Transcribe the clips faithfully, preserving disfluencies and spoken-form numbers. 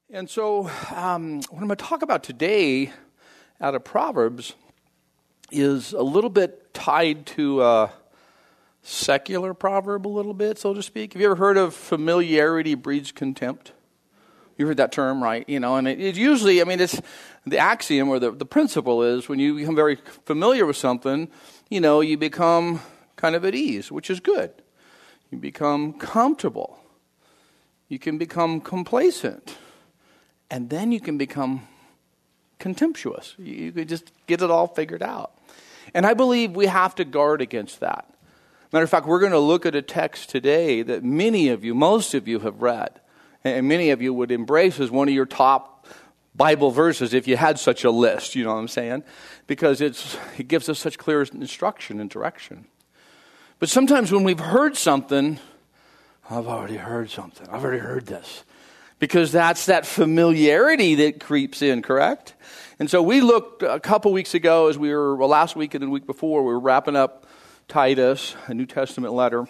And so um, what I'm going to talk about today out of Proverbs is a little bit tied to a secular proverb a little bit, so to speak. Have you ever heard of familiarity breeds contempt? You heard that term, right? You know, and it, it usually, I mean, it's the axiom or the, the principle is when you become very familiar with something, you know, you become kind of at ease, which is good. You become comfortable. You can become complacent. And then you can become contemptuous. You, you can just get it all figured out. And I believe we have to guard against that. Matter of fact, we're going to look at a text today that many of you, most of you have read. And many of you would embrace as one of your top Bible verses if you had such a list, you know what I'm saying? Because it's it gives us such clear instruction and direction. But sometimes when we've heard something, I've already heard something. I've already heard this. Because that's that familiarity that creeps in, correct? And so we looked a couple weeks ago as we were, well, last week and the week before, we were wrapping up Titus, a New Testament letter.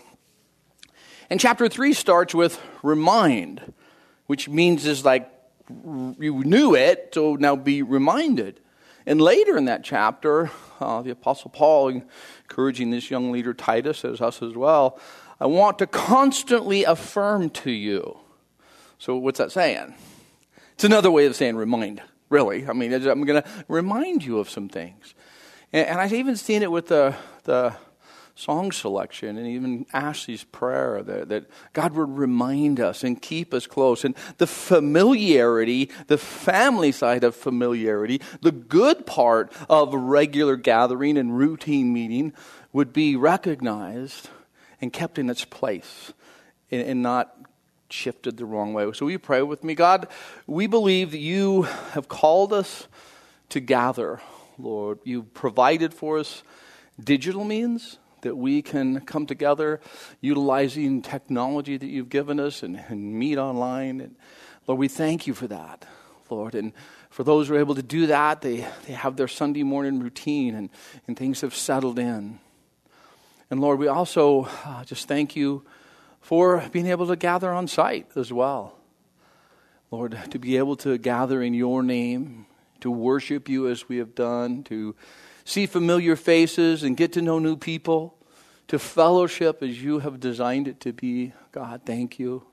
And chapter three starts with remind, which means is like you knew it, so now be reminded. And later in that chapter, uh, the Apostle Paul encouraging this young leader Titus, as us as well, I want to constantly affirm to you. So what's that saying? It's another way of saying remind, really. I mean, I'm going to remind you of some things. And, and I've even seen it with the the song selection and even Ashley's prayer that, that God would remind us and keep us close. And the familiarity, the family side of familiarity, the good part of regular gathering and routine meeting would be recognized and kept in its place and, and not shifted the wrong way. So will you pray with me? God, we believe that you have called us to gather, Lord. You've provided for us digital means that we can come together utilizing technology that you've given us and, and meet online. And Lord, we thank you for that, Lord. And for those who are able to do that, they, they have their Sunday morning routine and, and things have settled in. And Lord, we also uh, just thank you for being able to gather on site as well. Lord, to be able to gather in your name, to worship you as we have done, to see familiar faces and get to know new people, to fellowship as you have designed it to be. God, thank you.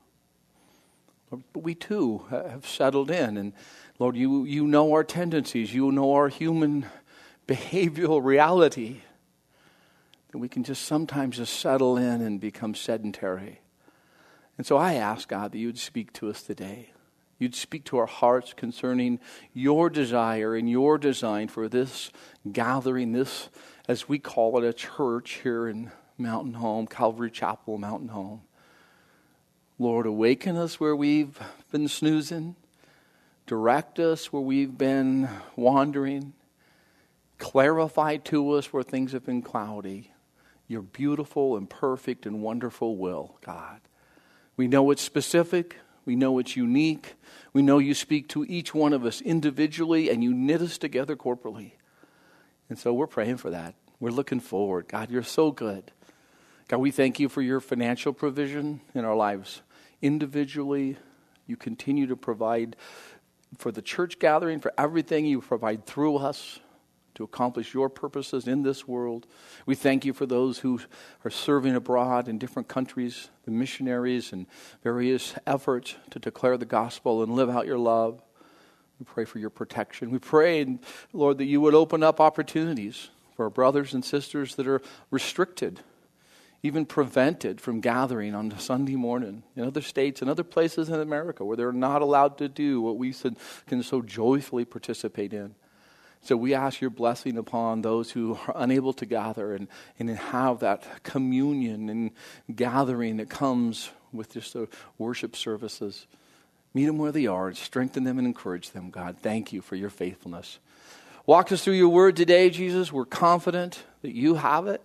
But we too have settled in. And Lord, you, you know our tendencies. You know our human behavioral reality. That we can just sometimes just settle in and become sedentary. And so I ask, God, that you would speak to us today. You'd speak to our hearts concerning your desire and your design for this gathering, this, as we call it, a church here in Mountain Home, Calvary Chapel, Mountain Home. Lord, awaken us where we've been snoozing. Direct us where we've been wandering. Clarify to us where things have been cloudy. Your beautiful and perfect and wonderful will, God. We know it's specific. We know it's unique. We know you speak to each one of us individually and you knit us together corporately. And so we're praying for that. We're looking forward. God, you're so good. God, we thank you for your financial provision in our lives. Individually, you continue to provide for the church gathering, for everything you provide through us to accomplish your purposes in this world. We thank you for those who are serving abroad in different countries, the missionaries and various efforts to declare the gospel and live out your love. We pray for your protection. We pray, Lord, that you would open up opportunities for our brothers and sisters that are restricted, even prevented from gathering on Sunday morning in other states and other places in America where they're not allowed to do what we can so joyfully participate in. So we ask your blessing upon those who are unable to gather and, and have that communion and gathering that comes with just the worship services. Meet them where they are and strengthen them and encourage them, God. Thank you for your faithfulness. Walk us through your word today, Jesus. We're confident that you have it.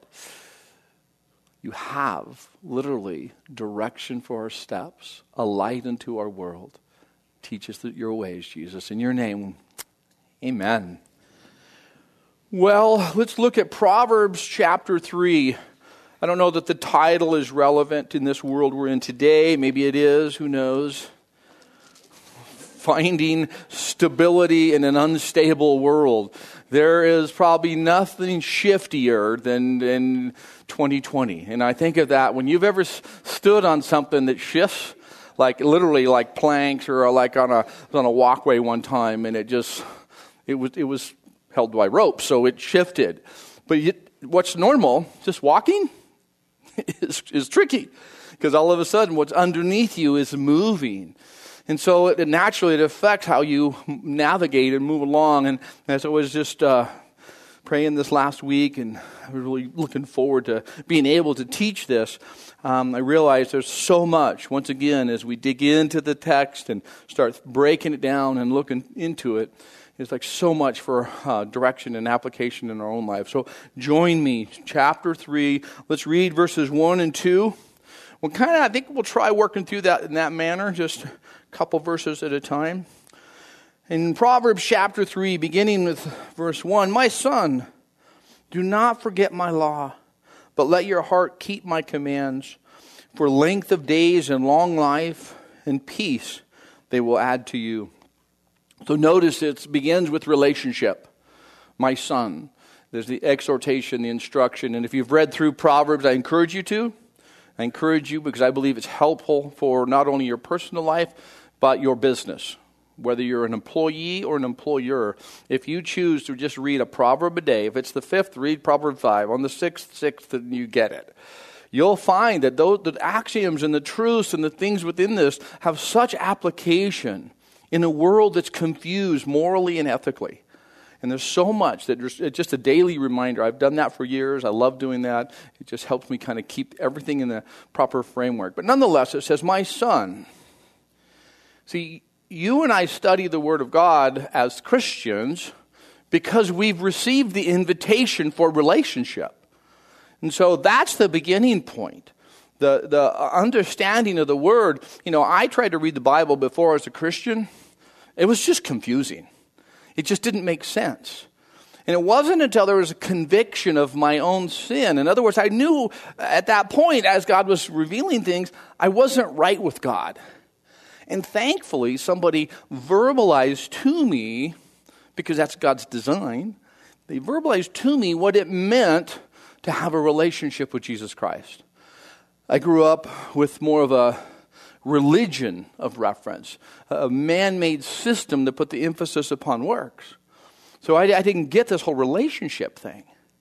You have literally direction for our steps, a light into our world. Teach us your ways, Jesus. In your name, amen. Well, let's look at Proverbs chapter three. I don't know that the title is relevant in this world we're in today. Maybe it is. Who knows? finding stability in an unstable world. There is probably nothing shiftier than, than twenty twenty. And I think of that when you've ever stood on something that shifts, like literally like planks or like on a on a walkway one time, and it just it was it was held by rope, so it shifted. But you, what's normal, just walking, is is tricky, because all of a sudden what's underneath you is moving. And so it, naturally it affects how you navigate and move along. And as I was just uh, praying this last week, and I was really looking forward to being able to teach this, um, I realized there's so much, once again, as we dig into the text and start breaking it down and looking into it, it's like so much for uh, direction and application in our own life. So join me, chapter three. Let's read verses one and two. Well, kind of, I think we'll try working through that in that manner, just a couple verses at a time. In Proverbs chapter three, beginning with verse one, "My son, do not forget my law, but let your heart keep my commands. For length of days and long life and peace they will add to you." So notice it begins with relationship. My son. There's the exhortation, the instruction. And if you've read through Proverbs, I encourage you to. I encourage you because I believe it's helpful for not only your personal life, but your business. Whether you're an employee or an employer, if you choose to just read a proverb a day, if it's the fifth, read Proverb five. On the sixth, sixth, and you get it. You'll find that those the axioms and the truths and the things within this have such application in a world that's confused morally and ethically. And there's so much that there's it's just a daily reminder. I've done that for years. I love doing that. It just helps me kind of keep everything in the proper framework. But nonetheless, it says, "My son." See, you and I study the Word of God as Christians because we've received the invitation for relationship. And so that's the beginning point. The the understanding of the Word. You know, I tried to read the Bible before as a Christian. It was just confusing. It just didn't make sense. And it wasn't until there was a conviction of my own sin. In other words, I knew at that point, as God was revealing things, I wasn't right with God. And thankfully, somebody verbalized to me, because that's God's design, they verbalized to me what it meant to have a relationship with Jesus Christ. I grew up with more of a religion of reference, a man-made system that put the emphasis upon works. So I, I didn't get this whole relationship thing.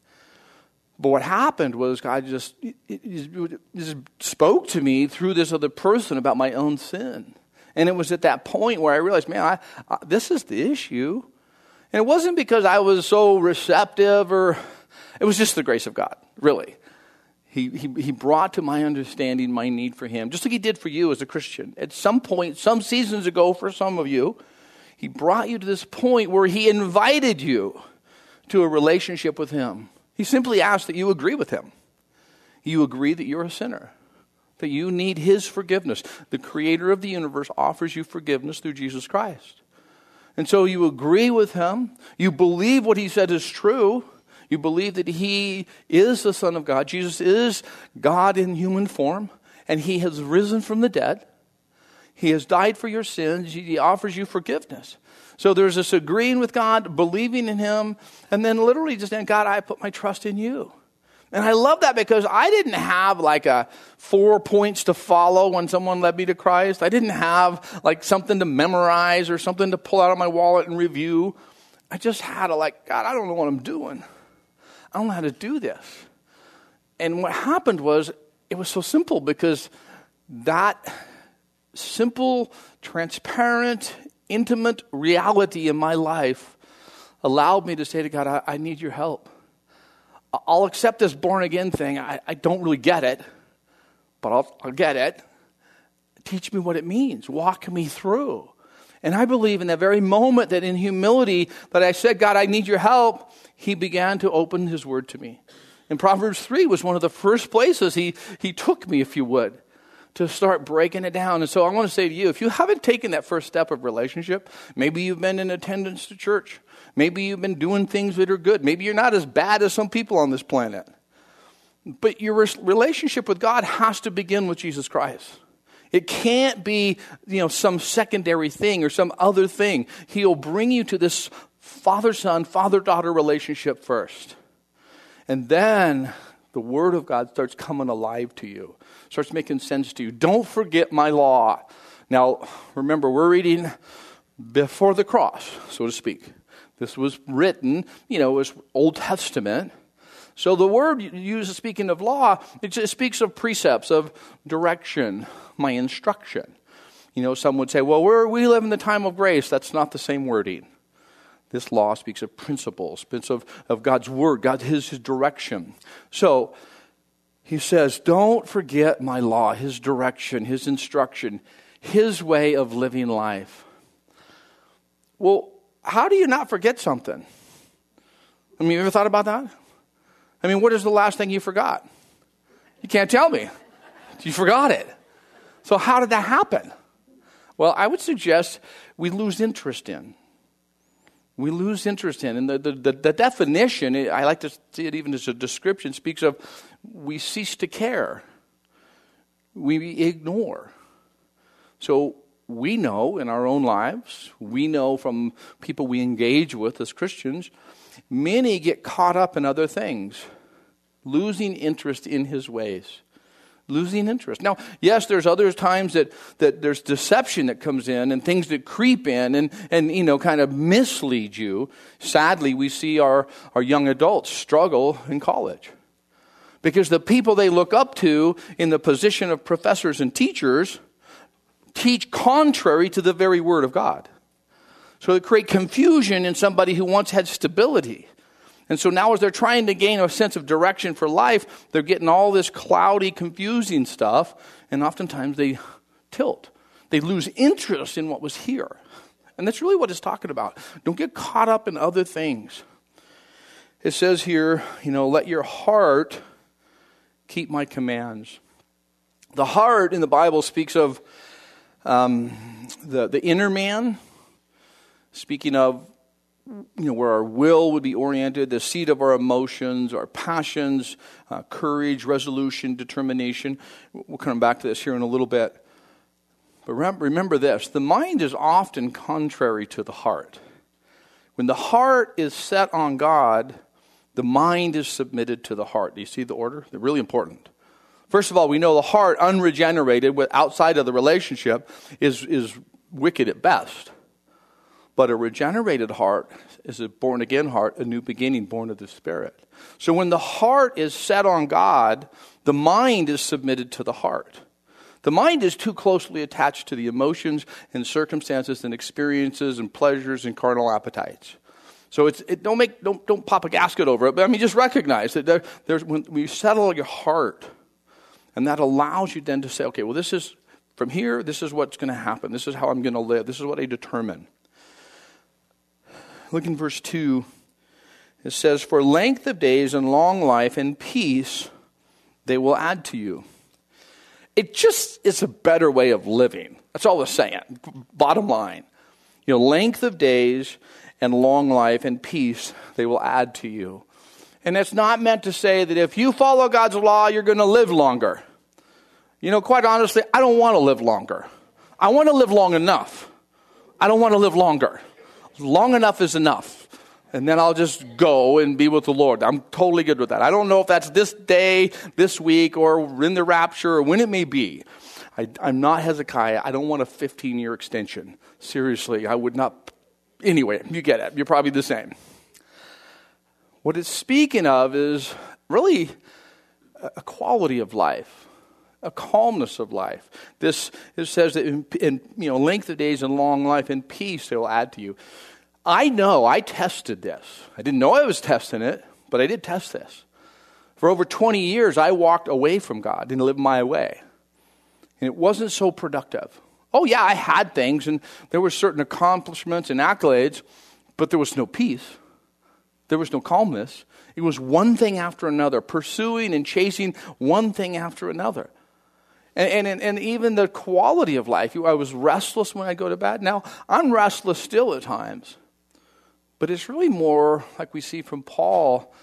But what happened was God just, it, it just spoke to me through this other person about my own sin. And it was at that point where I realized, man, I, I, this is the issue. And it wasn't because I was so receptive, or it was just the grace of God, really. He, he he brought to my understanding my need for Him, just like He did for you as a Christian. At some point, some seasons ago for some of you, He brought you to this point where He invited you to a relationship with Him. He simply asked that you agree with Him. You agree that you're a sinner, that you need His forgiveness. The Creator of the universe offers you forgiveness through Jesus Christ. And so you agree with Him. You believe what He said is true. You believe that He is the Son of God. Jesus is God in human form, and He has risen from the dead. He has died for your sins. He offers you forgiveness. So there's this agreeing with God, believing in Him, and then literally just saying, God, I put my trust in you. And I love that because I didn't have like a four points to follow when someone led me to Christ. I didn't have like something to memorize or something to pull out of my wallet and review. I just had a like, God, I don't know what I'm doing. I don't know how to do this. And what happened was, it was so simple because that simple, transparent, intimate reality in my life allowed me to say to God, I, I need your help. I'll accept this born-again thing. I, I don't really get it, but I'll, I'll get it. Teach me what it means. Walk me through. And I believe in that very moment that in humility that I said, God, I need your help, He began to open His word to me. And Proverbs three was one of the first places he, he took me, if you would, to start breaking it down. And so I want to say to you, if you haven't taken that first step of relationship, maybe you've been in attendance to church. Maybe you've been doing things that are good. Maybe you're not as bad as some people on this planet. But your relationship with God has to begin with Jesus Christ. It can't be, you know, some secondary thing or some other thing. He'll bring you to this father-son, father-daughter relationship first. And then the Word of God starts coming alive to you, starts making sense to you. Don't forget my law. Now, remember, we're reading before the cross, so to speak. This was written, you know, it was Old Testament. So the word used, speaking of law, it just speaks of precepts, of direction, my instruction. You know, some would say, well, we're, we live in the time of grace. That's not the same wording. This law speaks of principles, speaks of, of God's word, God, his, his direction. So he says, don't forget my law, his direction, his instruction, his way of living life. Well, how do you not forget something? I mean, you ever thought about that? I mean, what is the last thing you forgot? You can't tell me. You forgot it. So how did that happen? Well, I would suggest we lose interest in. We lose interest in. And the, the, the, the definition, I like to see it even as a description, speaks of we cease to care. We ignore. So we know in our own lives, we know from people we engage with as Christians, many get caught up in other things, losing interest in his ways. Losing interest. Now, yes, there's other times that, that there's deception that comes in and things that creep in and, and you know, kind of mislead you. Sadly, we see our, our young adults struggle in college. Because the people they look up to in the position of professors and teachers teach contrary to the very Word of God. So they create confusion in somebody who once had stability. And so now as they're trying to gain a sense of direction for life, they're getting all this cloudy, confusing stuff, and oftentimes they tilt. They lose interest in what was here. And that's really what it's talking about. Don't get caught up in other things. It says here, you know, let your heart keep my commands. The heart in the Bible speaks of um, the, the inner man, speaking of, you know, where our will would be oriented, the seat of our emotions, our passions, uh, courage, resolution, determination. We'll come back to this here in a little bit. But remember this, the mind is often contrary to the heart. When the heart is set on God, the mind is submitted to the heart. Do you see the order? They're really important. First of all, we know the heart, unregenerated, outside of the relationship, is, is wicked at best. But a regenerated heart is a born-again heart, a new beginning born of the Spirit. So when the heart is set on God, the mind is submitted to the heart. The mind is too closely attached to the emotions and circumstances and experiences and pleasures and carnal appetites. So it's it, don't make don't don't pop a gasket over it. But I mean, just recognize that there, there's when, when you settle your heart, and that allows you then to say, okay, well, this is from here. This is what's going to happen. This is how I'm going to live. This is what I determine. Look in verse two. It says, "For length of days and long life and peace they will add to you." It just is a better way of living. That's all it's saying. Bottom line. You know, length of days and long life and peace they will add to you. And it's not meant to say that if you follow God's law, you're going to live longer. You know, quite honestly, I don't want to live longer. I want to live long enough. I don't want to live longer. Long enough is enough. And then I'll just go and be with the Lord. I'm totally good with that. I don't know if that's this day, this week, or in the rapture, or when it may be. I, I'm not Hezekiah. I don't want a fifteen-year extension. Seriously, I would not. Anyway, you get it. You're probably the same. What it's speaking of is really a quality of life, a calmness of life. This it says that in, in you know length of days and long life and peace they will add to you. I know, I tested this. I didn't know I was testing it, but I did test this. For over twenty years, I walked away from God and lived my way. And it wasn't so productive. Oh yeah, I had things, and there were certain accomplishments and accolades, but there was no peace. There was no calmness. It was one thing after another, pursuing and chasing one thing after another. And, and, and even the quality of life. I was restless when I go to bed. Now, I'm restless still at times. But it's really more like we see from Paul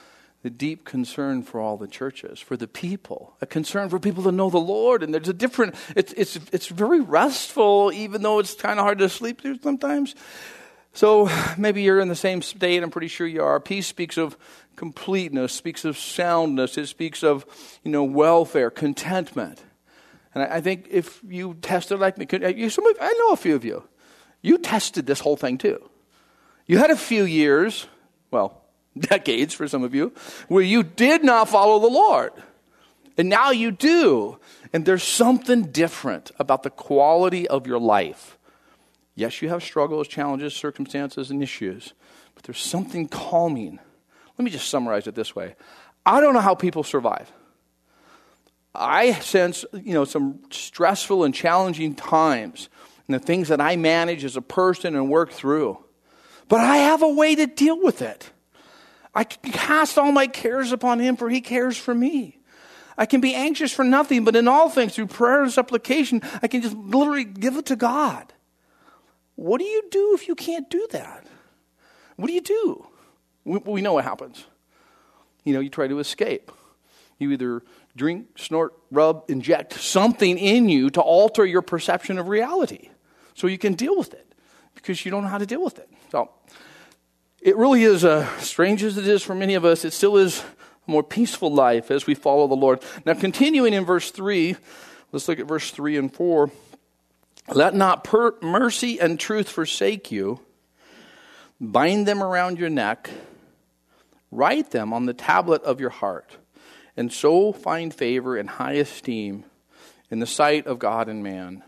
the deep concern for all the churches, for the people, a concern for people to know the Lord. And there's a different, it's it's it's very restful, even though it's kind of hard to sleep through sometimes. So maybe you're in the same state. I'm pretty sure you are. Peace speaks of completeness, speaks of soundness. It speaks of, you know, welfare, contentment. And I, I think if you tested like me, could, you, some of, I know a few of you, you tested this whole thing too. You had a few years, well, decades for some of you, where you did not follow the Lord. And now you do. And there's something different about the quality of your life. Yes, you have struggles, challenges, circumstances, and issues. But there's something calming. Let me just summarize it this way. I don't know how people survive. I sense, you know, some stressful and challenging times and the things that I manage as a person and work through. But I have a way to deal with it. I can cast all my cares upon him, for he cares for me. I can be anxious for nothing, but in all things, through prayer and supplication, I can just literally give it to God. What do you do if you can't do that? What do you do? We, we know what happens. You know, you try to escape. You either drink, snort, rub, inject something in you to alter your perception of reality so you can deal with it because you don't know how to deal with it. So it really is, uh, strange as it is for many of us, it still is a more peaceful life as we follow the Lord. Now, continuing in verse three, let's look at verse three and four. Let not per- mercy and truth forsake you. Bind them around your neck. Write them on the tablet of your heart. And so find favor and high esteem in the sight of God and man.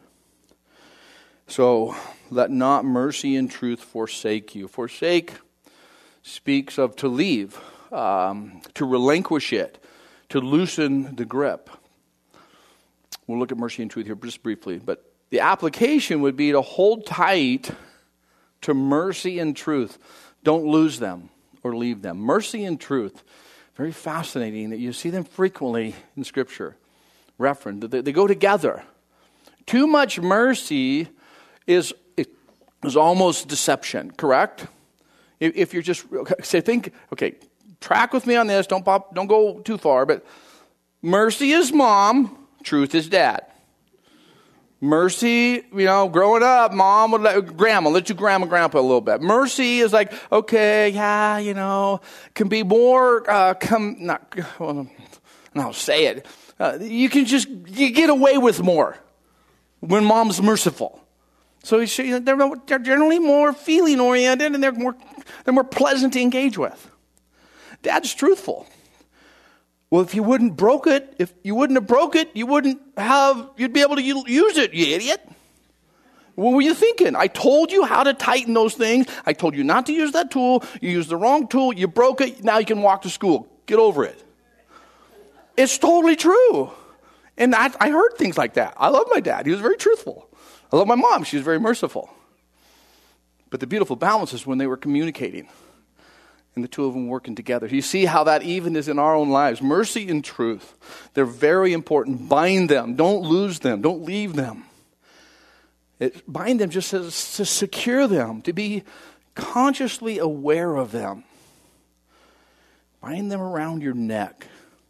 So let not mercy and truth forsake you. Forsake speaks of to leave, um, to relinquish it, to loosen the grip. We'll look at mercy and truth here just briefly, but the application would be to hold tight to mercy and truth. Don't lose them or leave them. Mercy and truth, very fascinating that you see them frequently in Scripture referenced. They, they go together. Too much mercy is, is almost deception, correct? If you're just, say, think, okay, track with me on this, don't pop, don't go too far, but mercy is mom, truth is dad. Mercy, you know, growing up, mom would let, grandma, let you grandma, grandpa a little bit. Mercy is like, okay, yeah, you know, can be more, uh, come, not, well, no, say it. Uh, you can just, you get away with more when mom's merciful. So you see, they're, they're generally more feeling oriented and they're more, they're more pleasant to engage with. Dad's truthful. Well, if you wouldn't broke it, if you wouldn't have broke it, you wouldn't have, you'd be able to use it, you idiot. What were you thinking? I told you how to tighten those things. I told you not to use that tool. You used the wrong tool. You broke it. Now you can walk to school. Get over it. It's totally true. And I, I heard things like that. I love my dad. He was very truthful. I love my mom. She was very merciful. But the beautiful balance is when they were communicating and the two of them working together. You see how that even is in our own lives. Mercy and truth, they're very important. Bind them. Don't lose them. Don't leave them. It, bind them just as, to secure them, to be consciously aware of them. Bind them around your neck.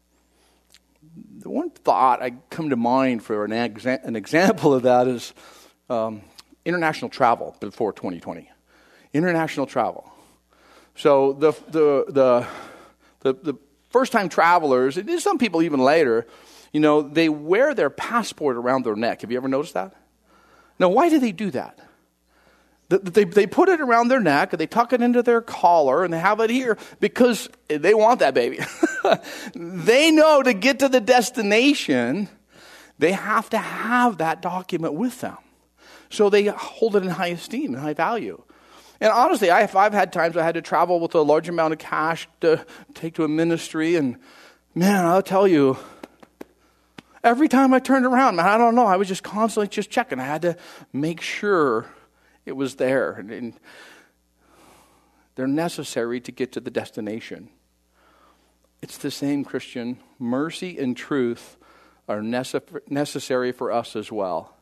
The one thought I come to mind for an, exa- an example of that is um, international travel before twenty twenty. International travel. So the the the the, the first time travelers, and some people even later, you know, they wear their passport around their neck. Have you ever noticed that? Now, why do they do that? They, they put it around their neck, and they tuck it into their collar, and they have it here because they want that baby. They know to get to the destination, they have to have that document with them. So they hold it in high esteem and high value. And honestly, I, I've had times I had to travel with a large amount of cash to take to a ministry, and man, I'll tell you, every time I turned around, man, I don't know, I was just constantly just checking. I had to make sure it was there. And, and they're necessary to get to the destination. It's the same, Christian. Mercy and truth are necess- necessary for us as well.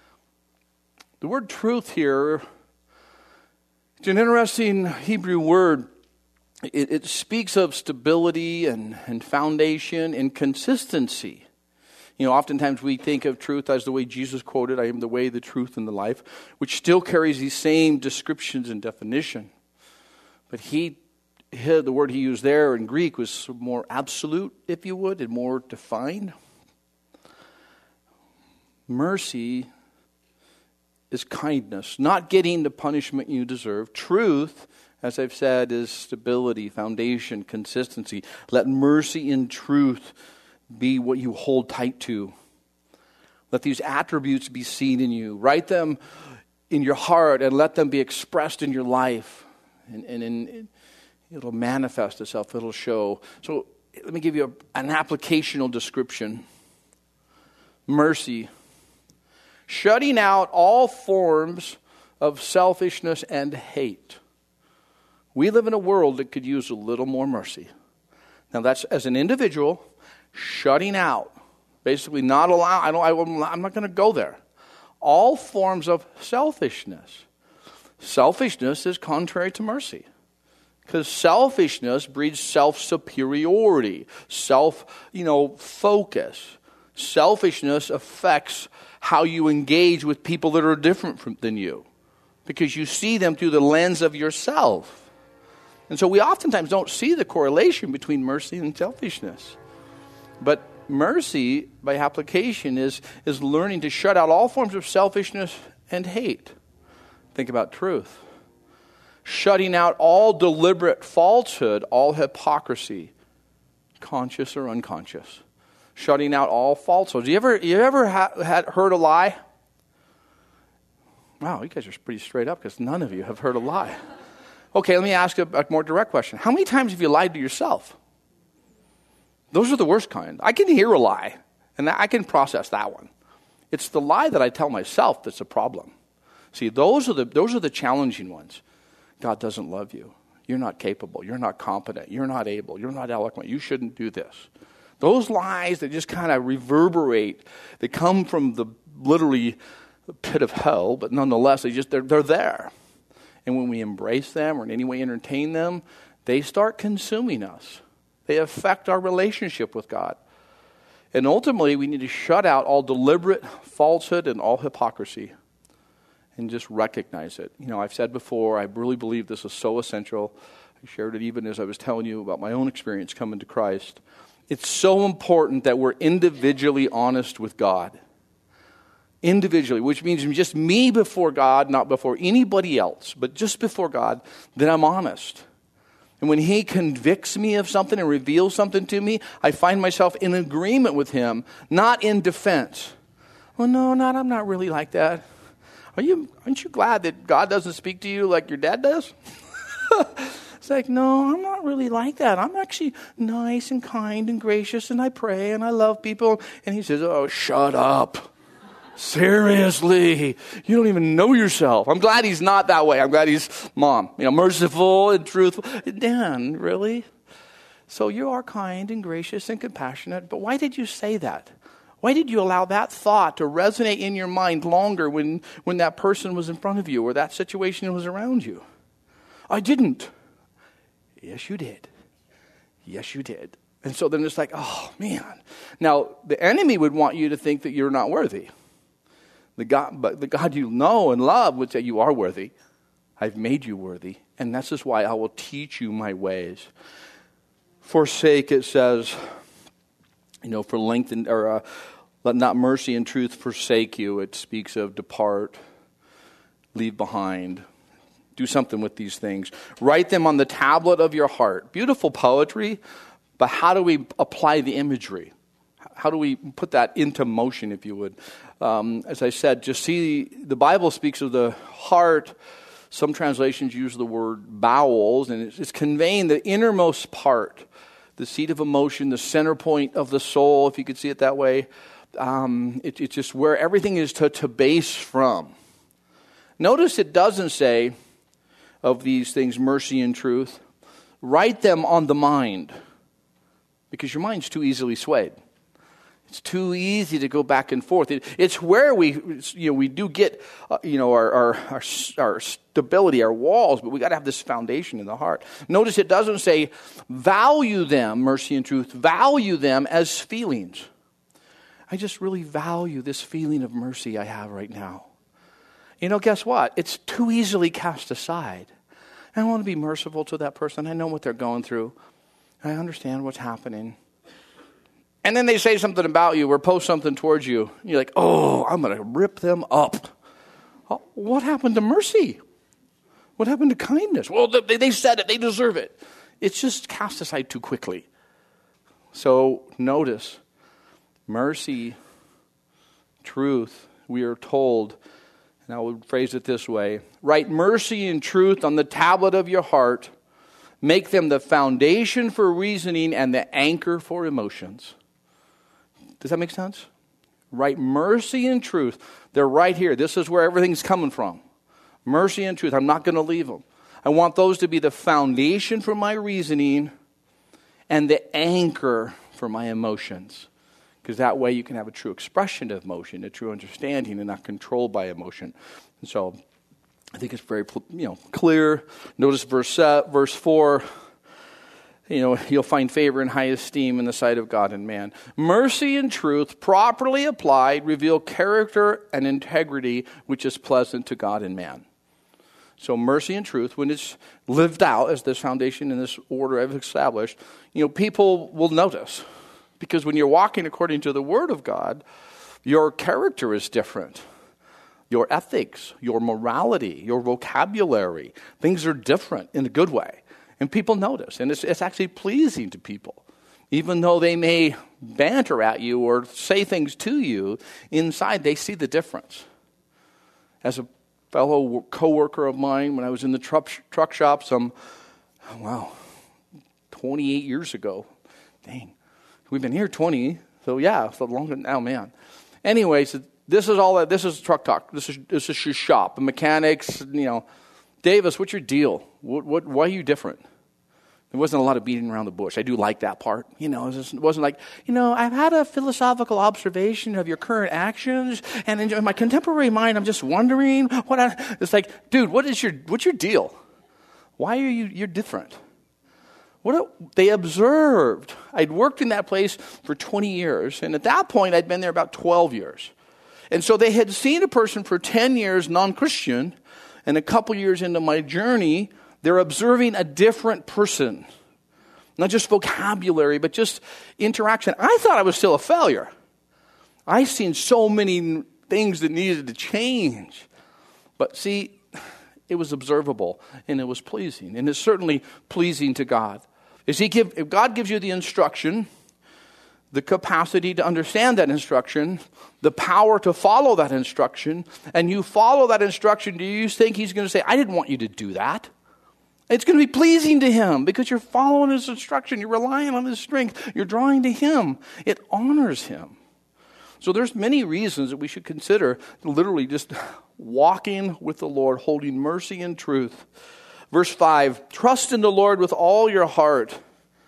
The word truth here, it's an interesting Hebrew word. it, it speaks of stability and, and foundation and consistency. You know, oftentimes we think of truth as the way Jesus quoted, I am the way, the truth, and the life, which still carries these same descriptions and definition. But he, he the word he used there in Greek was more absolute, if you would, and more defined. Mercy is kindness, not getting the punishment you deserve. Truth, as I've said, is stability, foundation, consistency. Let mercy and truth be what you hold tight to. Let these attributes be seen in you. Write them in your heart and let them be expressed in your life. And, and, and it'll manifest itself. It'll show. So let me give you a, an applicational description. Mercy. Shutting out all forms of selfishness and hate. We live in a world that could use a little more mercy. Now that's as an individual, shutting out, basically not allow. I don't. I, I'm not going to go there. All forms of selfishness. Selfishness is contrary to mercy, because selfishness breeds self-superiority, self, you know, focus. Selfishness affects how you engage with people that are different from, than you, because you see them through the lens of yourself. And so we oftentimes don't see the correlation between mercy and selfishness. But mercy, by application, is, is learning to shut out all forms of selfishness and hate. Think about truth. Shutting out all deliberate falsehood, all hypocrisy, conscious or unconscious. Shutting out all falsehood. You ever, you ever ha- had heard a lie? Wow, you guys are pretty straight up because none of you have heard a lie. Okay, let me ask a, a more direct question. How many times have you lied to yourself? Those are the worst kind. I can hear a lie, and I can process that one. It's the lie that I tell myself that's a problem. See, those are the those are the challenging ones. God doesn't love you. You're not capable. You're not competent. You're not able. You're not eloquent. You shouldn't do this. Those lies that just kind of reverberate, they come from the literally the pit of hell, but nonetheless, they just they're, they're there. And when we embrace them or in any way entertain them, they start consuming us. They affect our relationship with God. And ultimately, we need to shut out all deliberate falsehood and all hypocrisy and just recognize it. You know, I've said before, I really believe this is so essential. I shared it even as I was telling you about my own experience coming to Christ. It's so important that we're individually honest with God. Individually, which means just me before God, not before anybody else, but just before God, that I'm honest. And when He convicts me of something and reveals something to me, I find myself in agreement with Him, not in defense. Well, no, not, I'm not really like that. Are you? Aren't you glad that God doesn't speak to you like your dad does? It's like, no, I'm not really like that. I'm actually nice and kind and gracious, and I pray and I love people. And He says, oh, shut up. Seriously, you don't even know yourself. I'm glad He's not that way. I'm glad He's, Mom, you know, merciful and truthful. Dan, really? So you are kind and gracious and compassionate, but why did you say that? Why did you allow that thought to resonate in your mind longer when, when that person was in front of you or that situation was around you? I didn't. Yes, you did. Yes, you did. And so then it's like, oh, man. Now, the enemy would want you to think that you're not worthy. The God, but the God you know and love would say, you are worthy. I've made you worthy. And this is why I will teach you my ways. Forsake, it says, you know, for lengthen, or uh, let not mercy and truth forsake you. It speaks of depart, leave behind. Do something with these things. Write them on the tablet of your heart. Beautiful poetry, but how do we apply the imagery? How do we put that into motion, if you would? Um, as I said, just see, the Bible speaks of the heart. Some translations use the word bowels, and it's, it's conveying the innermost part, the seat of emotion, the center point of the soul, if you could see it that way. Um, it, it's just where everything is to, to base from. Notice it doesn't say of these things, mercy and truth. Write them on the mind, because your mind's too easily swayed. It's too easy to go back and forth. It, it's where we, you know, we do get, uh, you know, our, our our our stability, our walls, but we got to have this foundation in the heart. Notice it doesn't say value them, mercy and truth, value them as feelings. I just really value this feeling of mercy I have right now. You know, guess what? It's too easily cast aside. I want to be merciful to that person. I know what they're going through. I understand what's happening. And then they say something about you or post something towards you. You're like, oh, I'm going to rip them up. Oh, what happened to mercy? What happened to kindness? Well, they, they said it. They deserve it. It's just cast aside too quickly. So notice, mercy, truth, we are told, and I would phrase it this way, write mercy and truth on the tablet of your heart. Make them the foundation for reasoning and the anchor for emotions. Does that make sense? Right, mercy and truth. They're right here. This is where everything's coming from. Mercy and truth. I'm not going to leave them. I want those to be the foundation for my reasoning and the anchor for my emotions. Because that way you can have a true expression of emotion, a true understanding, and not controlled by emotion. And so I think it's very, you know, clear. Notice verse uh, verse four. You know, you'll find favor and high esteem in the sight of God and man. Mercy and truth, properly applied, reveal character and integrity, which is pleasant to God and man. So mercy and truth, when it's lived out as this foundation in this order I've established, you know, people will notice. Because when you're walking according to the Word of God, your character is different. Your ethics, your morality, your vocabulary, things are different in a good way. And people notice, and it's, it's actually pleasing to people. Even though they may banter at you or say things to you, inside they see the difference. As a fellow co-worker of mine, when I was in the truck, truck shop some, oh, wow, twenty-eight years ago. Dang. We've been here twenty, so yeah, it's a longer now, man. Anyways, this is all that, this is truck talk. This is this is your shop. The mechanics, you know, Davis, what's your deal? What, what, why are you different? There wasn't a lot of beating around the bush. I do like that part. You know, it, just, it wasn't like, you know, I've had a philosophical observation of your current actions, and in my contemporary mind, I'm just wondering what I, it's like, dude, what is your, what's your deal? Why are you, you're different? What a, they observed. I'd worked in that place for twenty years, and at that point, I'd been there about twelve years. And so they had seen a person for ten years, non-Christian, and a couple years into my journey, they're observing a different person. Not just vocabulary, but just interaction. I thought I was still a failure. I seen so many things that needed to change. But see, it was observable, and it was pleasing. And it's certainly pleasing to God. Is he give, if God gives you the instruction, the capacity to understand that instruction, the power to follow that instruction, and you follow that instruction, do you think he's going to say, I didn't want you to do that? It's going to be pleasing to him because you're following his instruction. You're relying on his strength. You're drawing to him. It honors him. So there's many reasons that we should consider literally just walking with the Lord, holding mercy and truth. Verse five, trust in the Lord with all your heart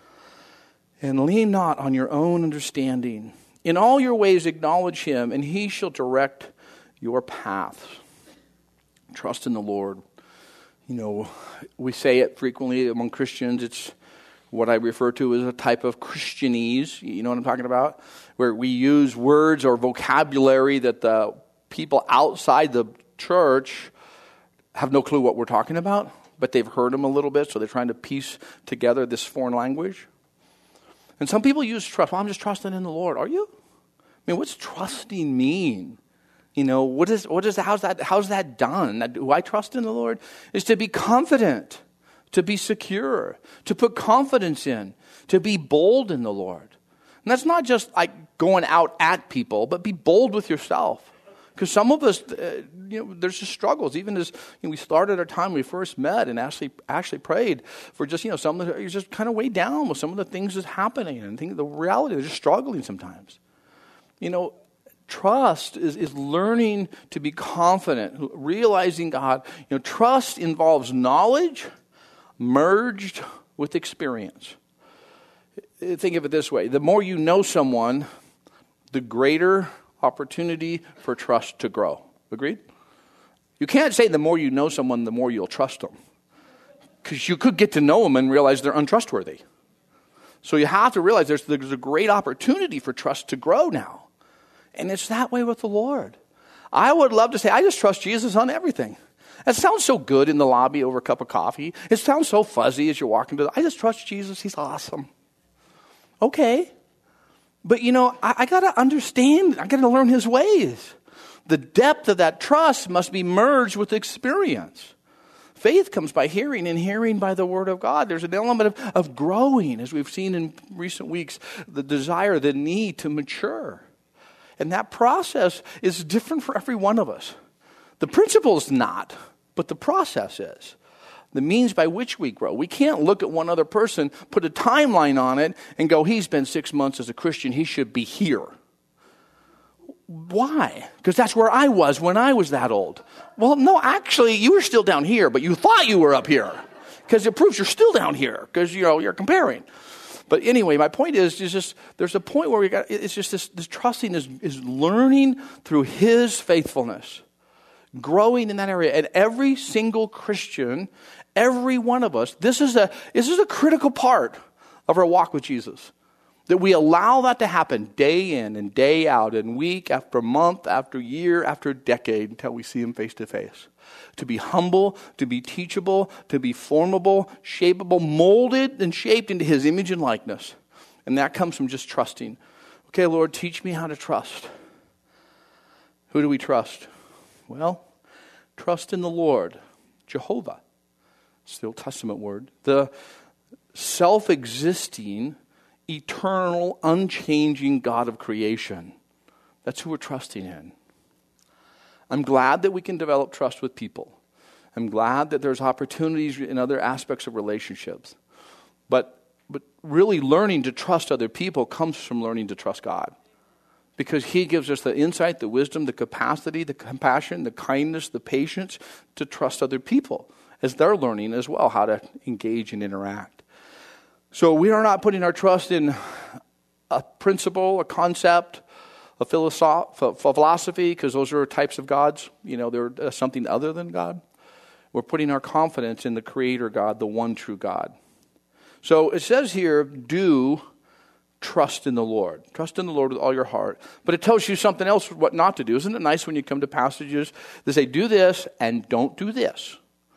and lean not on your own understanding. In all your ways acknowledge him, and he shall direct your paths. Trust in the Lord. You know, we say it frequently among Christians. It's what I refer to as a type of Christianese. You know what I'm talking about? Where we use words or vocabulary that the people outside the church have no clue what we're talking about, but they've heard them a little bit, so they're trying to piece together this foreign language. And some people use trust. Well, I'm just trusting in the Lord. Are you? I mean, what's trusting mean? You know, what is, what is, how's that, how's that done? Do I trust in the Lord? Is to be confident, to be secure, to put confidence in, to be bold in the Lord. And that's not just like going out at people, but be bold with yourself. Because some of us, uh, you know, there's just struggles. Even as you know, we started our time, we first met and actually actually prayed for just, you know, some of the, you're just kind of weighed down with some of the things that's happening. And I think the reality, they're just struggling sometimes. You know, trust is, is learning to be confident, realizing God. You know, trust involves knowledge merged with experience. Think of it this way. The more you know someone, the greater opportunity for trust to grow. Agreed? You can't say the more you know someone, the more you'll trust them. Because you could get to know them and realize they're untrustworthy. So you have to realize there's, there's a great opportunity for trust to grow now. And it's that way with the Lord. I would love to say, I just trust Jesus on everything. That sounds so good in the lobby over a cup of coffee. It sounds so fuzzy as you're walking to the, I just trust Jesus. He's awesome. Okay. But, you know, I, I got to understand. I got to learn his ways. The depth of that trust must be merged with experience. Faith comes by hearing, and hearing by the word of God. There's an element of, of growing, as we've seen in recent weeks, the desire, the need to mature. And that process is different for every one of us. The principle is not, but the process is. The means by which we grow. We can't look at one other person, put a timeline on it, and go, he's been six months as a Christian, he should be here. Why? Because that's where I was when I was that old. Well, no, actually, you were still down here, but you thought you were up here. Because it proves you're still down here, because, you know, you're comparing. But anyway, my point is, is just there's a point where we got, it's just this, this trusting is, is learning through his faithfulness. Growing in that area. And every single Christian, every one of us, this is a this is a critical part of our walk with Jesus. That we allow that to happen day in and day out and week after month after year after decade until we see him face to face. To be humble, to be teachable, to be formable, shapeable, molded and shaped into his image and likeness. And that comes from just trusting. Okay, Lord, teach me how to trust. Who do we trust? Well, trust in the Lord, Jehovah. It's the Old Testament word. The self-existing, eternal, unchanging God of creation. That's who we're trusting in. I'm glad that we can develop trust with people. I'm glad that there's opportunities in other aspects of relationships. But, but really learning to trust other people comes from learning to trust God. Because he gives us the insight, the wisdom, the capacity, the compassion, the kindness, the patience to trust other people as they're learning as well how to engage and interact. So we are not putting our trust in a principle, a concept, a philosoph- philosophy, because those are types of gods. You know, they're something other than God. We're putting our confidence in the Creator God, the one true God. So it says here, do trust in the Lord. Trust in the Lord with all your heart. But it tells you something else what not to do. Isn't it nice when you come to passages that say, do this and don't do this?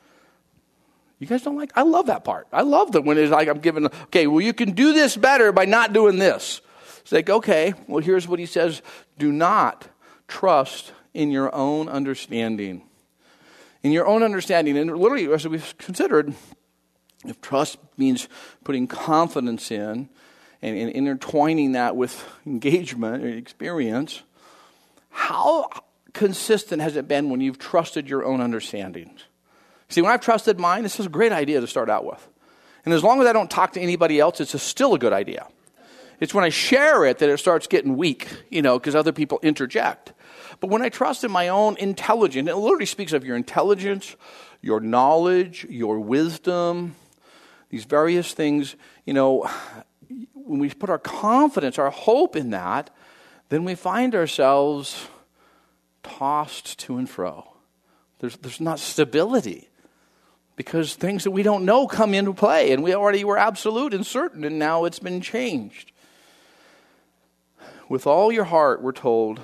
You guys don't like? I love that part. I love that when it's like I'm giving, okay, well, you can do this better by not doing this. It's like, okay, well, here's what he says. Do not trust in your own understanding. In your own understanding. And literally, as we've considered, if trust means putting confidence in, and, and intertwining that with engagement and experience, how consistent has it been when you've trusted your own understandings? See, when I've trusted mine, this is a great idea to start out with. And as long as I don't talk to anybody else, it's a still a good idea. It's when I share it that it starts getting weak, you know, because other people interject. But when I trust in my own intelligence, it literally speaks of your intelligence, your knowledge, your wisdom, these various things, you know, when we put our confidence, our hope in that, then we find ourselves tossed to and fro. There's, there's not stability because things that we don't know come into play, and we already were absolute and certain, and now it's been changed. With all your heart, we're told,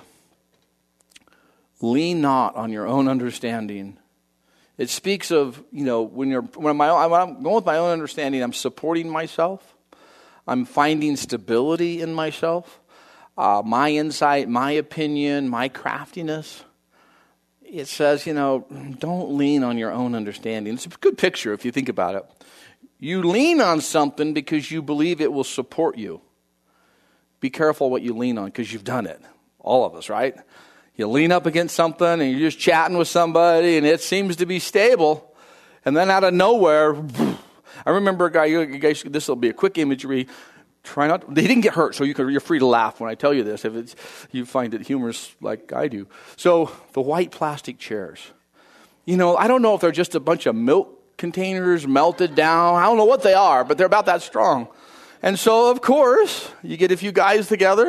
lean not on your own understanding. It speaks of, you know, when you're when, my, when I'm going with my own understanding, I'm supporting myself. I'm finding stability in myself, uh, my insight, my opinion, my craftiness. It says, you know, don't lean on your own understanding. It's a good picture if you think about it. You lean on something because you believe it will support you. Be careful what you lean on because you've done it. All of us, right? You lean up against something and you're just chatting with somebody and it seems to be stable. And then out of nowhere, I remember a guy, you guys, this will be a quick imagery. Try not, he didn't get hurt, so you could, you're free to laugh when I tell you this if it's, you find it humorous like I do. So the white plastic chairs. You know, I don't know if they're just a bunch of milk containers melted down. I don't know what they are, but they're about that strong. And so, of course, you get a few guys together.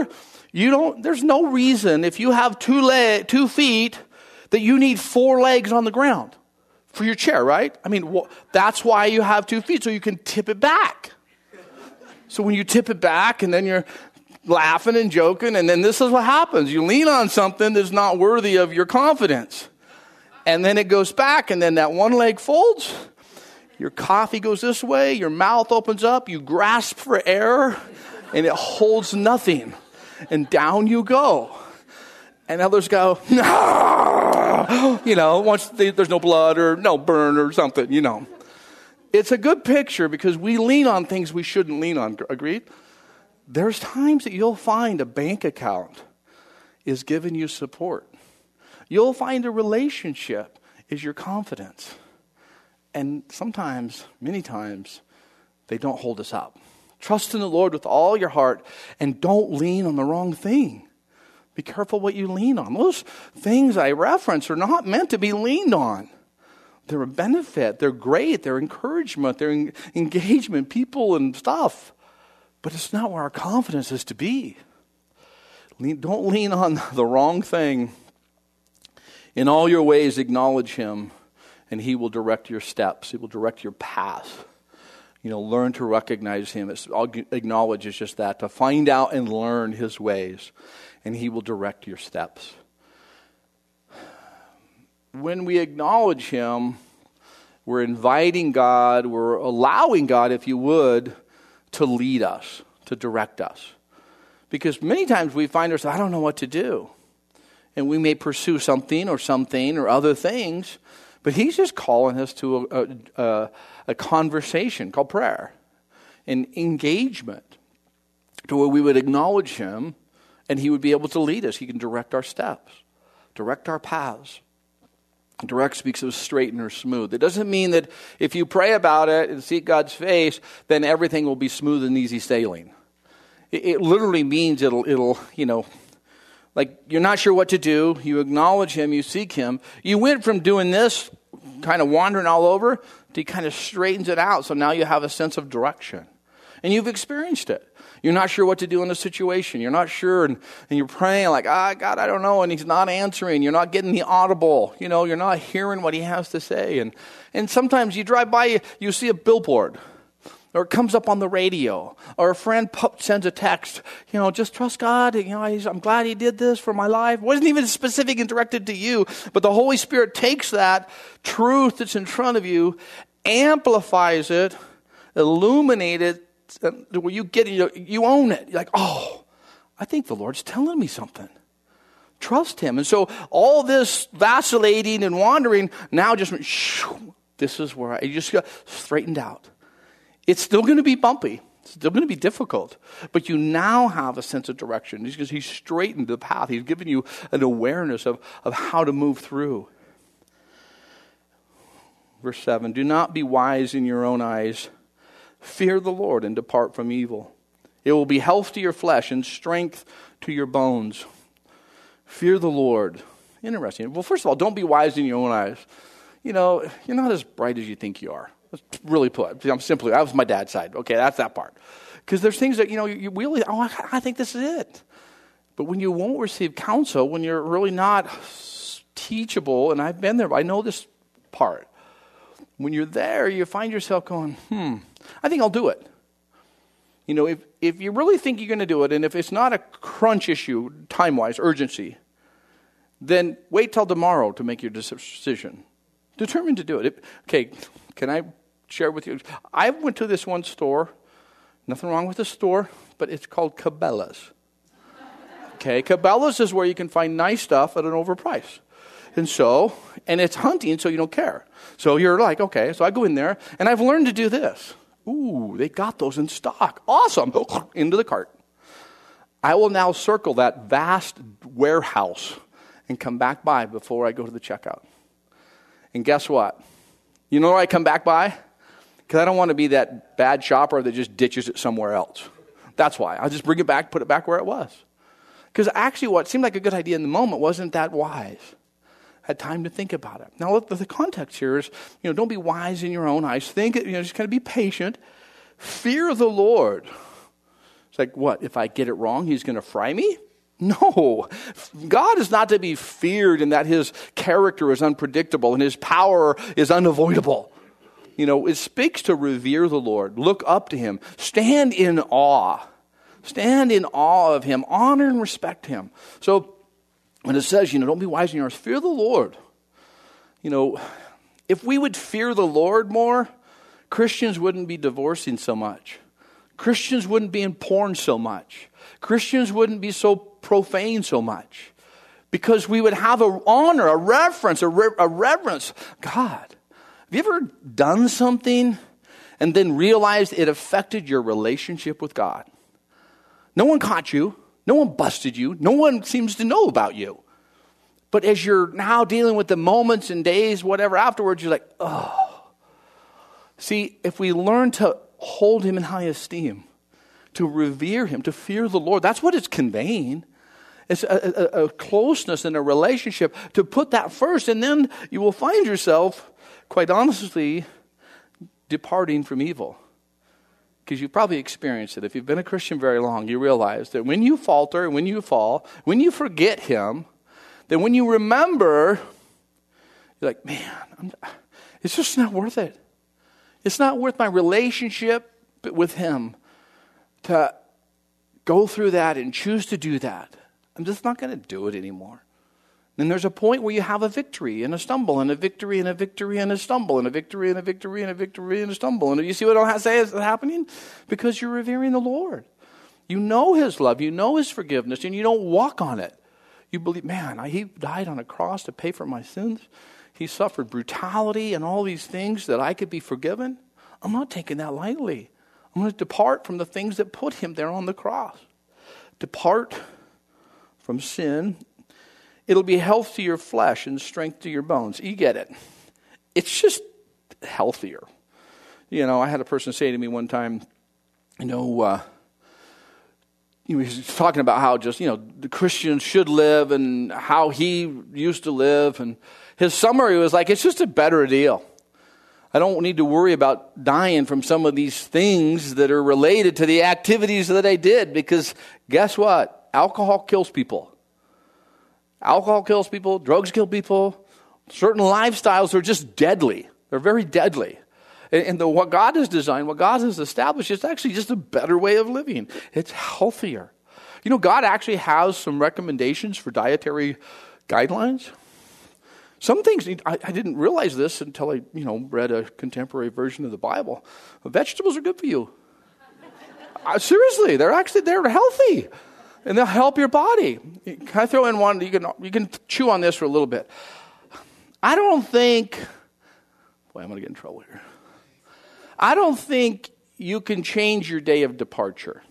You don't, there's no reason if you have two leg, two feet that you need four legs on the ground for your chair, right? I mean, wh- that's why you have two feet, so you can tip it back. So when you tip it back and then you're laughing and joking, and then this is what happens. You lean on something that's not worthy of your confidence. And then it goes back, and then that one leg folds. Your coffee goes this way. Your mouth opens up. You grasp for air, and it holds nothing. And down you go. And others go, no! You know, once they, there's no blood or no burn or something, you know. It's a good picture because we lean on things we shouldn't lean on. Agreed? There's times that you'll find a bank account is giving you support. You'll find a relationship is your confidence. And sometimes, many times, they don't hold us up. Trust in the Lord with all your heart and don't lean on the wrong thing. Be careful what you lean on. Those things I reference are not meant to be leaned on. They're a benefit. They're great. They're encouragement. They're en- engagement, people and stuff. But it's not where our confidence is to be. Lean, don't lean on the wrong thing. In all your ways, acknowledge him, and he will direct your steps. He will direct your path. You know, learn to recognize him. It's, acknowledge is just that, to find out and learn his ways, and he will direct your steps. When we acknowledge him, we're inviting God, we're allowing God, if you would, to lead us, to direct us. Because many times we find ourselves, I don't know what to do. And we may pursue something or something or other things, but he's just calling us to a, a, a conversation called prayer, an engagement, to where we would acknowledge him and he would be able to lead us. He can direct our steps, direct our paths. Direct speaks of straight or smooth. It doesn't mean that if you pray about it and seek God's face, then everything will be smooth and easy sailing. It, it literally means it'll, it'll, you know, like you're not sure what to do. You acknowledge him, you seek him. You went from doing this, kind of wandering all over, to he kind of straightens it out. So now you have a sense of direction. And you've experienced it. You're not sure what to do in a situation. You're not sure, and, and you're praying like, ah, God, I don't know, and he's not answering. You're not getting the audible. You know, you're not hearing what he has to say. And and sometimes you drive by, you see a billboard, or it comes up on the radio, or a friend sends a text, you know, just trust God. You know, I'm glad he did this for my life. It wasn't even specific and directed to you, but the Holy Spirit takes that truth that's in front of you, amplifies it, illuminates it, where you get it, you own it. You're like, oh, I think the Lord's telling me something. Trust him. And so all this vacillating and wandering now just went, shoo, this is where I you just got straightened out. It's still going to be bumpy. It's still going to be difficult. But you now have a sense of direction because he's straightened the path. He's given you an awareness of, of how to move through. Verse seven, do not be wise in your own eyes. Fear the Lord and depart from evil. It will be health to your flesh and strength to your bones. Fear the Lord. Interesting. Well, first of all, don't be wise in your own eyes. You know, you're not as bright as you think you are. Let's really put it. I'm simply, that was my dad's side. Okay, that's that part. Because there's things that, you know, you really, oh, I think this is it. But when you won't receive counsel, when you're really not teachable, and I've been there, I know this part. When you're there, you find yourself going, hmm, I think I'll do it. You know, if, if you really think you're going to do it, and if it's not a crunch issue, time-wise, urgency, then wait till tomorrow to make your decision. Determined to do it. it. Okay, can I share with you? I went to this one store. Nothing wrong with the store, but it's called Cabela's. Okay, Cabela's is where you can find nice stuff at an overprice. And so, and it's hunting, so you don't care. So you're like, okay, so I go in there, and I've learned to do this. Ooh, they got those in stock. Awesome. Into the cart. I will now circle that vast warehouse and come back by before I go to the checkout. And guess what? You know where I come back by? Because I don't want to be that bad shopper that just ditches it somewhere else. That's why. I'll just bring it back, put it back where it was. Because actually what seemed like a good idea in the moment wasn't that wise. Had time to think about it. Now, look, the context here is, you know, don't be wise in your own eyes. Think, you know, just kind of be patient. Fear the Lord. It's like, what? If I get it wrong, he's going to fry me? No, God is not to be feared in that his character is unpredictable and his power is unavoidable. You know, it speaks to revere the Lord, look up to him, stand in awe, stand in awe of him, honor and respect him. So when it says, you know, don't be wise in your eyes, fear the Lord. You know, if we would fear the Lord more, Christians wouldn't be divorcing so much. Christians wouldn't be in porn so much. Christians wouldn't be so profane so much. Because we would have an honor, a reverence, a, re- a reverence. God, have you ever done something and then realized it affected your relationship with God? No one caught you. No one busted you. No one seems to know about you. But as you're now dealing with the moments and days, whatever, afterwards, you're like, oh. See, if we learn to hold him in high esteem, to revere him, to fear the Lord, that's what it's conveying. It's a, a, a closeness and a relationship, to put that first, and then you will find yourself, quite honestly, departing from evil. Because you've probably experienced it. If you've been a Christian very long, you realize that when you falter, when you fall, when you forget him, then when you remember, you're like, man, I'm, it's just not worth it. It's not worth my relationship with him to go through that and choose to do that. I'm just not going to do it anymore. Then there's a point where you have a victory and a stumble and a victory and a victory and a stumble and a victory and a victory and a victory and a stumble. And you see what I say is happening? Because you're revering the Lord. You know his love. You know his forgiveness. And you don't walk on it. You believe, man, he died on a cross to pay for my sins. He suffered brutality and all these things that I could be forgiven. I'm not taking that lightly. I'm going to depart from the things that put him there on the cross. Depart from sin. It'll be health to your flesh and strength to your bones. You get it. It's just healthier. You know, I had a person say to me one time, you know, uh, he was talking about how just, you know, the Christians should live and how he used to live. And his summary was like, it's just a better deal. I don't need to worry about dying from some of these things that are related to the activities that I did. Because guess what? Alcohol kills people. Alcohol kills people. Drugs kill people. Certain lifestyles are just deadly. They're very deadly. And, and the, what God has designed, what God has established, is actually just a better way of living. It's healthier. You know, God actually has some recommendations for dietary guidelines. Some things, I, I didn't realize this until I, you know, read a contemporary version of the Bible. Vegetables are good for you. uh, seriously, they're actually, they're healthy. And they'll help your body. Can I throw in one? You can, you can chew on this for a little bit. I don't think, boy, I'm going to get in trouble here. I don't think you can change your day of departure.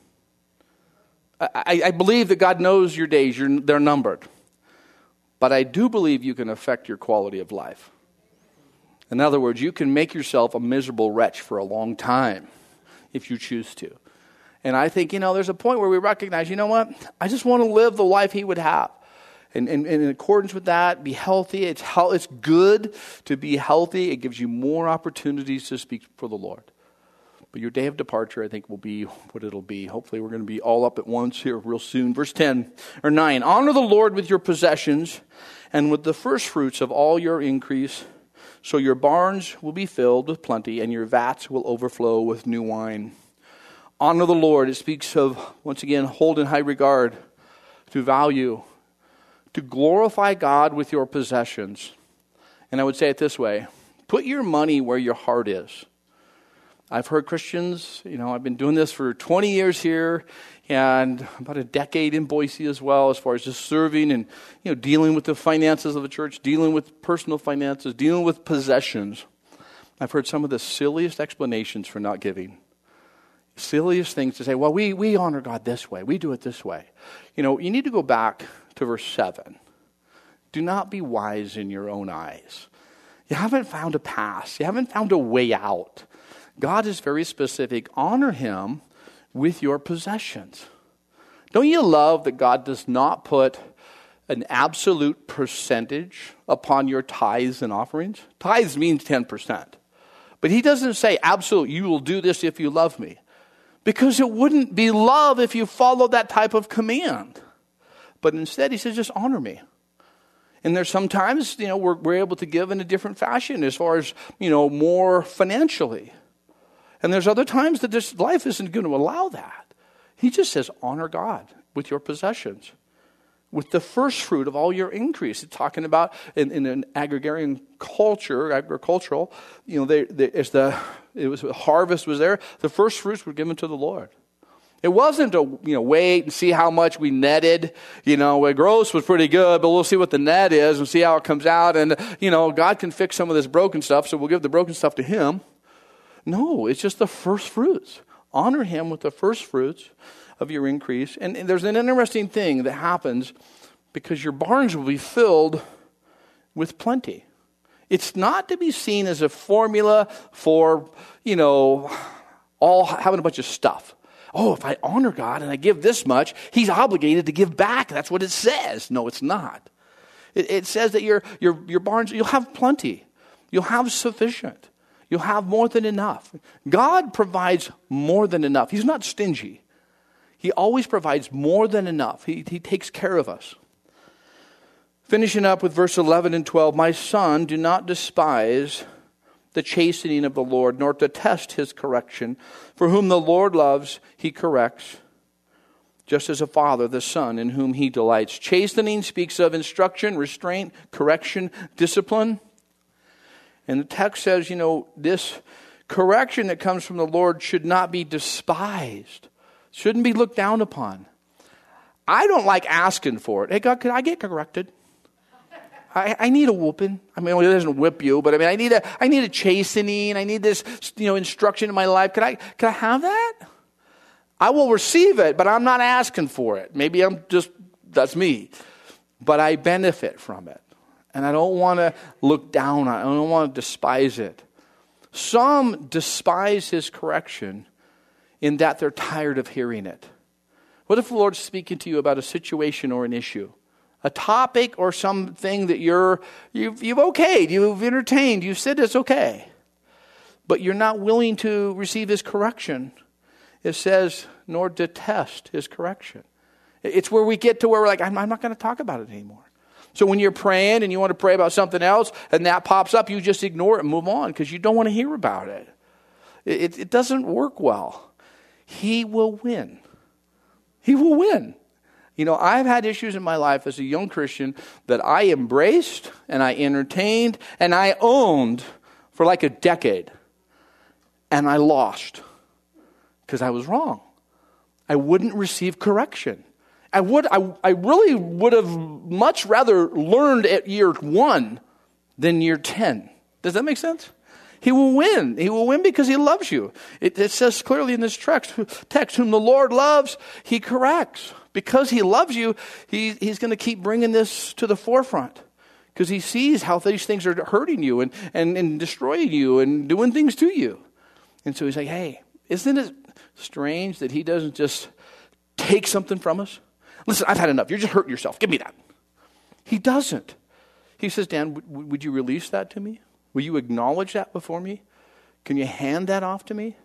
I, I believe that God knows your days, you're, they're numbered. But I do believe you can affect your quality of life. In other words, you can make yourself a miserable wretch for a long time if you choose to. And I think, you know, there's a point where we recognize, you know what? I just want to live the life he would have. And, and, and in accordance with that, be healthy. It's, he- it's good to be healthy. It gives you more opportunities to speak for the Lord. But your day of departure, I think, will be what it'll be. Hopefully we're going to be all up at once here real soon. Verse ten or nine. Honor the Lord with your possessions and with the first fruits of all your increase, so your barns will be filled with plenty and your vats will overflow with new wine. Honor the Lord. It speaks of, once again, hold in high regard, to value, to glorify God with your possessions. And I would say it this way. Put your money where your heart is. I've heard Christians, you know, I've been doing this for twenty years here and about a decade in Boise as well, as far as just serving and, you know, dealing with the finances of the church, dealing with personal finances, dealing with possessions. I've heard some of the silliest explanations for not giving. Silliest things to say, well, we, we honor God this way. We do it this way. You know, you need to go back to verse seven. Do not be wise in your own eyes. You haven't found a path. You haven't found a way out. God is very specific. Honor him with your possessions. Don't you love that God does not put an absolute percentage upon your tithes and offerings? Tithes means ten percent. But he doesn't say, absolute, you will do this if you love me. Because it wouldn't be love if you followed that type of command. But instead, he says, just honor me. And there's sometimes, you know, we're, we're able to give in a different fashion as far as, you know, more financially. And there's other times that this life isn't going to allow that. He just says, honor God with your possessions, with the first fruit of all your increase. It's talking about in, in an agrarian culture, agricultural, you know, they, they, as the it was the harvest was there, the first fruits were given to the Lord. It wasn't a, you know, wait and see how much we netted. You know, the gross was pretty good, but we'll see what the net is and see how it comes out. And, you know, God can fix some of this broken stuff, so we'll give the broken stuff to him. No, it's just the first fruits. Honor him with the first fruits of your increase. And, and there's an interesting thing that happens because your barns will be filled with plenty. It's not to be seen as a formula for, you know, all having a bunch of stuff. Oh, if I honor God and I give this much, he's obligated to give back. That's what it says. No, it's not. It, it says that your, your, your barns, you'll have plenty. You'll have sufficient. You'll have more than enough. God provides more than enough. He's not stingy. He always provides more than enough. He, he takes care of us. Finishing up with verse eleven and twelve, my son, do not despise the chastening of the Lord, nor detest his correction. For whom the Lord loves, he corrects, just as a father the son in whom he delights. Chastening speaks of instruction, restraint, correction, discipline. And the text says, you know, this correction that comes from the Lord should not be despised, shouldn't be looked down upon. I don't like asking for it. Hey, God, could I get corrected? I, I need a whooping. I mean, it doesn't whip you, but I mean, I need a, I need a chastening. I need this, you know, instruction in my life. Could I, could I have that? I will receive it, but I'm not asking for it. Maybe I'm just, that's me. But I benefit from it. And I don't want to look down on it. I don't want to despise it. Some despise his correction in that they're tired of hearing it. What if the Lord's speaking to you about a situation or an issue? A topic or something that you're, you've, you've okayed, you've entertained, you've said it's okay. But you're not willing to receive his correction. It says, nor detest his correction. It's where we get to where we're like, I'm, I'm not going to talk about it anymore. So when you're praying and you want to pray about something else and that pops up, you just ignore it and move on because you don't want to hear about it. It, it, it doesn't work well. He will win. He will win. You know, I've had issues in my life as a young Christian that I embraced and I entertained and I owned for like a decade. And I lost because I was wrong. I wouldn't receive correction. I would. I, I really would have much rather learned at year one than year ten. Does that make sense? He will win. He will win because he loves you. It, it says clearly in this text, text, whom the Lord loves, he corrects. Because he loves you, he, he's going to keep bringing this to the forefront. Because he sees how these things are hurting you and, and, and destroying you and doing things to you. And so he's like, hey, isn't it strange that he doesn't just take something from us? Listen, I've had enough. You're just hurting yourself. Give me that. He doesn't. He says, Dan, w- would you release that to me? Will you acknowledge that before me? Can you hand that off to me?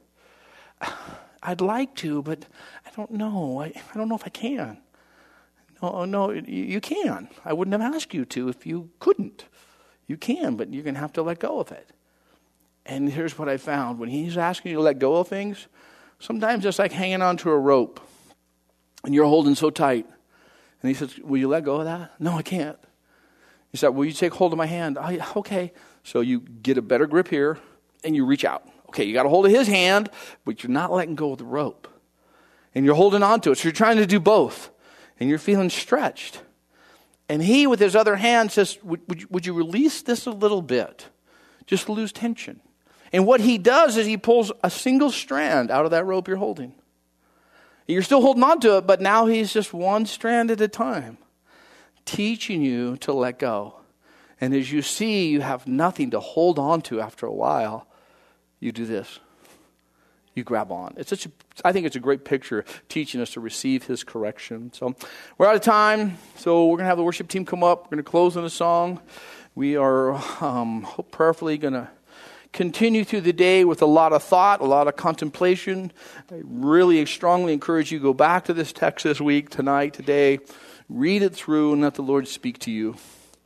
I'd like to, but I don't know. I, I don't know if I can. No, no, you, you can. I wouldn't have asked you to if you couldn't. You can, but you're going to have to let go of it. And here's what I found. When he's asking you to let go of things, sometimes it's like hanging onto a rope. And you're holding so tight. And he says, will you let go of that? No, I can't. He said, will you take hold of my hand? Oh, yeah, okay. So you get a better grip here, and you reach out. Okay, you got a hold of his hand, but you're not letting go of the rope. And you're holding on to it. So you're trying to do both. And you're feeling stretched. And he, with his other hand, says, would, would, you, would you release this a little bit? Just lose tension. And what he does is he pulls a single strand out of that rope you're holding. You're still holding on to it, but now he's just one strand at a time, teaching you to let go. And as you see you have nothing to hold on to after a while, you do this. You grab on. It's such a, I think it's a great picture teaching us to receive his correction. So we're out of time. So we're going to have the worship team come up. We're going to close in a song. We are um, prayerfully going to continue through the day with a lot of thought, a lot of contemplation. I really strongly encourage you to go back to this text this week, tonight, today. read it through and let the Lord speak to you.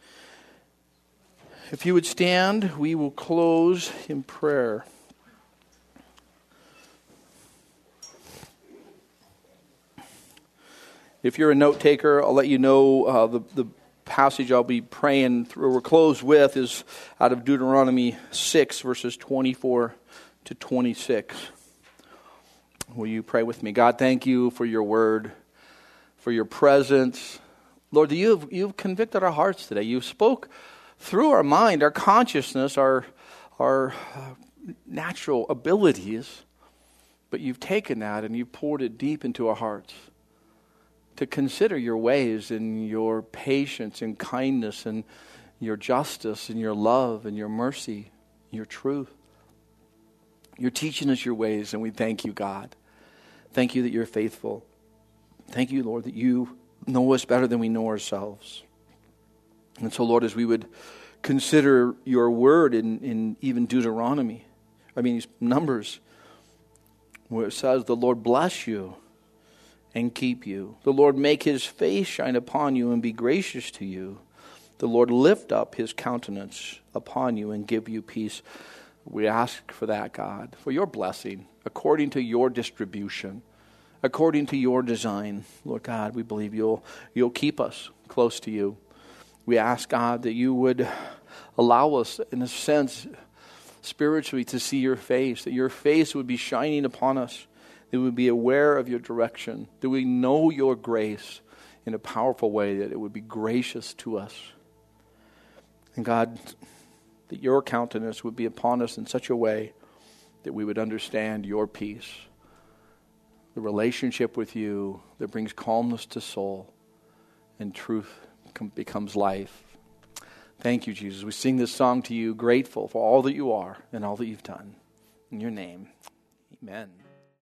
If you would stand, we will close in prayer. If you're a note taker, I'll let you know uh, the, the passage I'll be praying through or close with is out of Deuteronomy six, verses twenty-four to twenty-six. Will you pray with me? God, thank you for your word, for your presence. Lord, you've, you've convicted our hearts today. You spoke through our mind, our consciousness, our, our natural abilities, but you've taken that and you've poured it deep into our hearts to consider your ways and your patience and kindness and your justice and your love and your mercy, your truth. You're teaching us your ways, and we thank you, God. Thank you that you're faithful. Thank you, Lord, that you know us better than we know ourselves. And so, Lord, as we would consider your word in, in even Deuteronomy, I mean, Numbers, where it says, the Lord bless you and keep you. The Lord make his face shine upon you and be gracious to you. The Lord lift up his countenance upon you and give you peace. We ask for that, God, for your blessing, according to your distribution, according to your design. Lord God, we believe you'll you'll keep us close to you. We ask, God, that you would allow us, in a sense, spiritually to see your face, that your face would be shining upon us, that we would be aware of your direction, that we know your grace in a powerful way, that it would be gracious to us. And God, that your countenance would be upon us in such a way that we would understand your peace, the relationship with you that brings calmness to soul, and truth becomes life. Thank you, Jesus. We sing this song to you, grateful for all that you are and all that you've done. In your name, amen.